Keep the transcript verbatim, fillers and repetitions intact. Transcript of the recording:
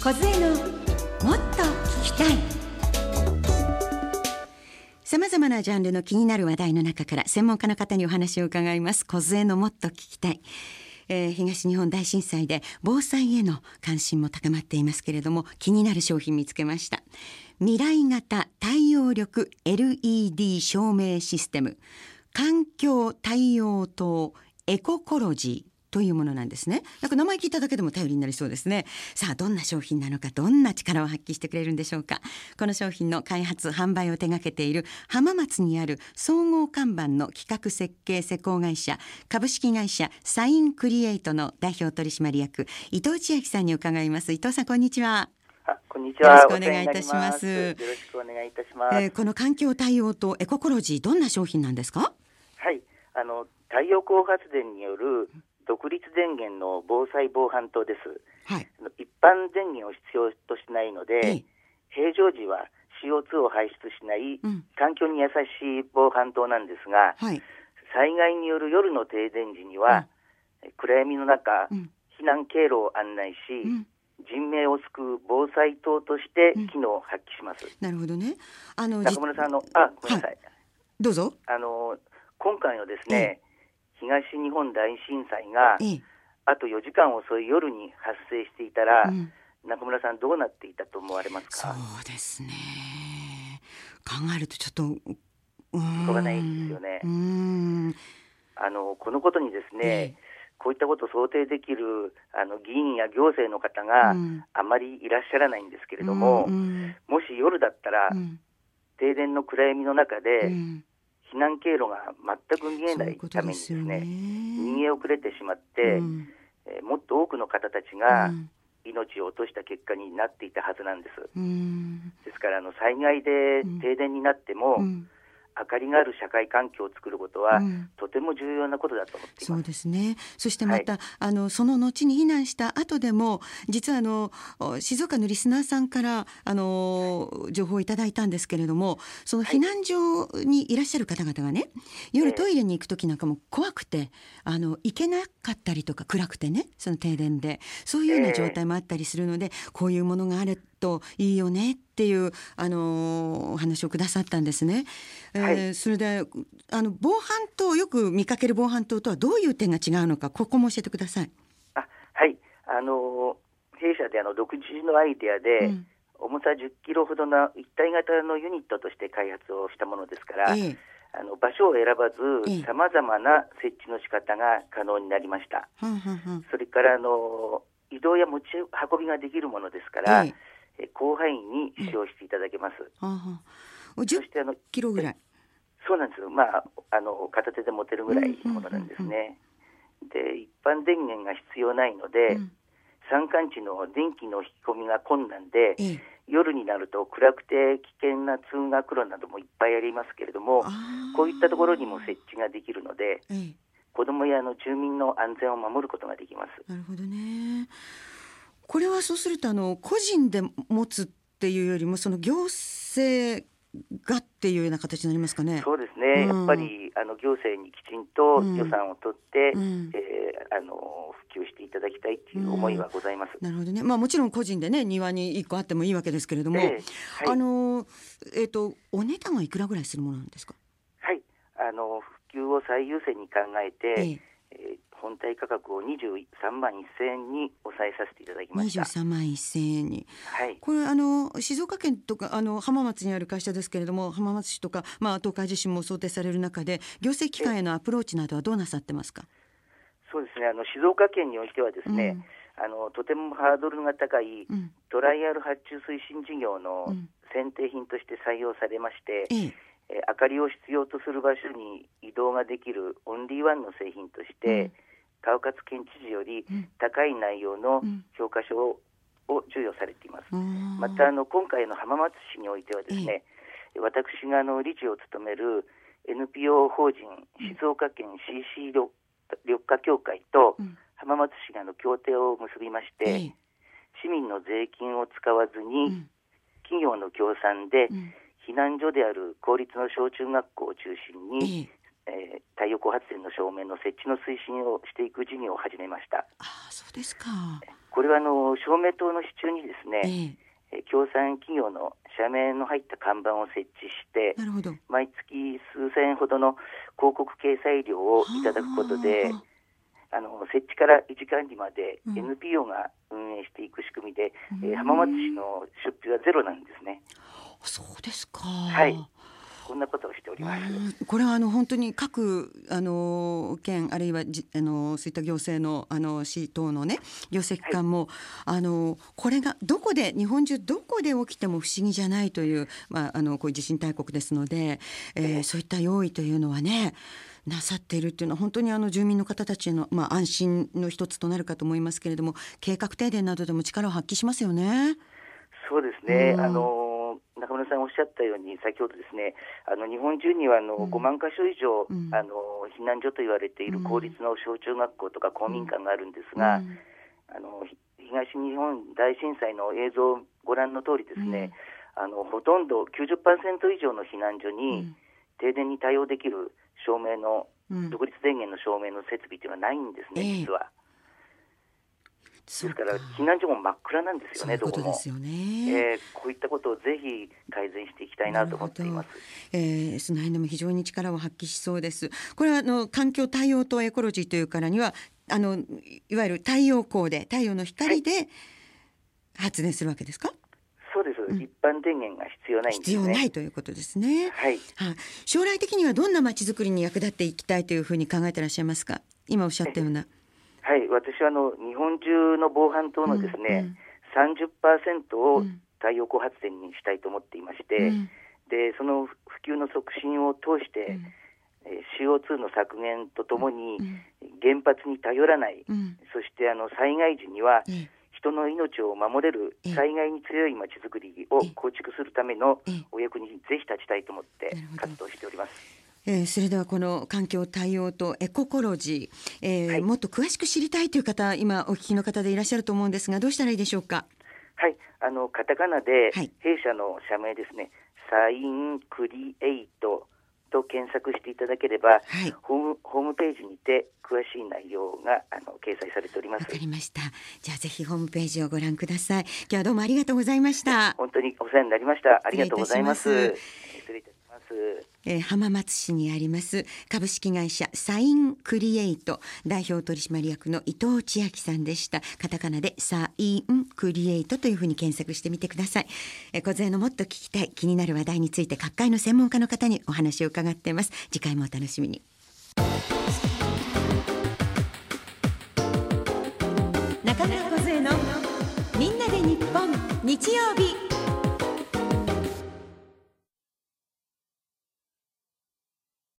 梢のもっと聞きたい。さまざまなジャンルの気になる話題の中から専門家の方にお話を伺います。梢のもっと聞きたい、えー、東日本大震災で防災への関心も高まっていますけれども、気になる商品見つけました。未来型太陽力 エルイーディー 照明システム、環境太陽灯エココロジーというものなんですね。なんか名前聞いただけでも頼りになりそうですね。さあ、どんな商品なのか、どんな力を発揮してくれるんでしょうか。この商品の開発販売を手掛けている浜松にある総合看板の企画設計施工会社株式会社サインクリエイトの代表取締役伊藤千秋さんに伺います。伊藤さん、こんにちは。 あ、こんにちは。 よろしくお願いいたします。 よろしくお願いいたします。 えー、この環境太陽灯エココロジー、どんな商品なんですか？ はい、あの太陽光発電による独立電源の防災防犯灯です。はい、一般電源を必要としないので、ええ、平常時は シーオーツー を排出しない、うん、環境に優しい防犯灯なんですが、はい、災害による夜の停電時には、うん、暗闇の中、うん、避難経路を案内し、うん、人命を救う防災灯として機能を発揮します。うん、 なるほどね。あの中村さん、あのあごめんなさい、はい、 どうぞ。 あの今回のですね、ええ、東日本大震災が、ええ、あとよじかん遅い夜に発生していたら、うん、中村さんどうなっていたと思われますか？ そうですね、考えるとちょっとうーんしょうがないですよね。うーんあのこのことにですね、ええ、こういったことを想定できるあの議員や行政の方があまりいらっしゃらないんですけれども、うんうん、もし夜だったら、うん、停電の暗闇の中で、うん、避難経路が全く見えないためにですね、逃げ遅れてしまって、うん、えー、もっと多くの方たちが命を落とした結果になっていたはずなんです。うん、ですからあの災害で停電になっても、うん、明かりがある社会環境を作ることは、うん、とても重要なことだと思っています。 そうですね。そしてまた、はい、あのその後に避難した後でも、実はあの静岡のリスナーさんからあの情報をいただいたんですけれども、その避難所にいらっしゃる方々がね、夜トイレに行く時なんかも怖くて、あの行けなかったりとか、暗くてね、その停電でそういうような状態もあったりするので、えー、こういうものがあるといいよねっていう、あのー、お話をくださったんですね。えーはい、それであの防犯灯、よく見かける防犯灯とはどういう点が違うのか、ここも教えてください。 あ、はい、あの弊社であの独自のアイデアで、うん、重さじゅっキロほどの一体型のユニットとして開発をしたものですから、ええ、あの場所を選ばずさまざまな設置の仕方が可能になりました。ええ、それからあの移動や持ち運びができるものですから、ええ、広範囲に使用していただけます。 うん、じゅっキロぐらい。 そうなんです。まあ、あの片手で持てるぐらいのものなんですね。で、一般電源が必要ないので、うん、山間地の電気の引き込みが困難で、ええ、夜になると暗くて危険な通学路などもいっぱいありますけれども、こういったところにも設置ができるので、ええ、子どもやの住民の安全を守ることができます。 なるほどね。これはそうするとあの個人で持つっていうよりも、その行政がっていうような形になりますかね。 そうですね、うん、やっぱりあの行政にきちんと予算を取って、うん、えー、あの普及していただきたいという思いはございます。 うん、なるほどね。まあ、もちろん個人でね、庭にいっこあってもいいわけですけれども、えーはい、あのえーと、お値段はいくらぐらいするものなんですか？ はい、あの普及を最優先に考えて、えーえー本体価格をにじゅうさんまんせんえんに抑えさせていただきました。 にじゅうさんまんせんえんに、 はい、 これあの静岡県とかあの浜松にある会社ですけれども、浜松市とか、まあ、東海地震も想定される中で行政機関へのアプローチなどはどうなさってますか？ そうですね、あの静岡県においてはですね、うん、あのとてもハードルが高い、うん、トライアル発注推進事業の選定品として採用されまして、うん、え明かりを必要とする場所に移動ができるオンリーワンの製品として、うん、川勝県知事より高い内容の評価書を授与されています。うん、またあの今回の浜松市においてはですね、え私があの理事を務める エヌピーオー 法人静岡県 シーシー 緑緑化協会と浜松市がの協定を結びまして、市民の税金を使わずに企業の協賛で避難所である公立の小中学校を中心に、えー、太陽光発電の照明の設置の推進をしていく事業を始めました。 あ、そうですか。 これはあの照明灯の支柱にですね、えー、協賛企業の社名の入った看板を設置して、 なるほど、 毎月数千円ほどの広告掲載料をいただくことで、あの設置から維持管理まで エヌピーオー が運営していく仕組みで、うん、えー、浜松市の出費はゼロなんですね。 そうですか。 はい、こんなことをしております。 これはあの本当に各あの県あるいはじあのそういった行政のあの市等のね行政機関も、はい、あのこれがどこで日本中どこで起きても不思議じゃないという、まあ、あのこういう地震大国ですので、えー、そういった用意というのはねなさっているというのは本当にあの住民の方たちの、まあ、安心の一つとなるかと思いますけれども、計画停電などでも力を発揮しますよね。 そうですね、あの中村さんおっしゃったように先ほどですね、あの日本中にはあの、うん、ごまんかしょ以上、うん、あの避難所と言われている公立の小中学校とか公民館があるんですが、うん、あの東日本大震災の映像をご覧の通りですね、うん、あのほとんど きゅうじゅっパーセント 以上の避難所に、停電に対応できる照明の、独立電源の照明の設備というのはないんですね、うん、実は。ですから避難所も真っ暗なんですよね、 そういうことですよね。 えー、こういったことをぜひ改善していきたいなと思っています。 えー、その辺でも非常に力を発揮しそうです。これはあの環境太陽とエコロジーというからにはあのいわゆる太陽光で太陽の光で発電するわけですか？はい、 そうです、うん、一般電源が必要ないんですね。 必要ないということですね。 はい。 はあ、将来的にはどんなまちづくりに役立っていきたいというふうに考えていらっしゃいますか？今おっしゃったような。 はい、私はあの日本中の防犯灯のですね、うんうん、さんじゅっパーセント を太陽光発電にしたいと思っていまして、うん、でその普及の促進を通して、うん、えー、シーオーツー の削減とともに、うん、原発に頼らない、うん、そしてあの災害時には、うん、人の命を守れる災害に強いまちづくりを構築するためのお役にぜひ立ちたいと思って活動しております。 えー、それではこの環境対応とエココロジー、えーはい、もっと詳しく知りたいという方今お聞きの方でいらっしゃると思うんですが、どうしたらいいでしょうか？ はい、あのカタカナで、はい、弊社の社名ですね、サインクリエイトと検索していただければ、はい、ホーム、ホームページにて詳しい内容があの掲載されております。 わかりました。じゃあぜひホームページをご覧ください。今日はどうもありがとうございました。 本当にお世話になりました。ありがとうございます。失礼いたします。 えー、浜松市にあります株式会社サインクリエイト代表取締役の伊藤千秋さんでした。カタカナでサインクリエイトというふうに検索してみてください。えー、小杖のもっと聞きたい気になる話題について各界の専門家の方にお話を伺っています。次回もお楽しみに。中村小杖のみんなで日本日曜日。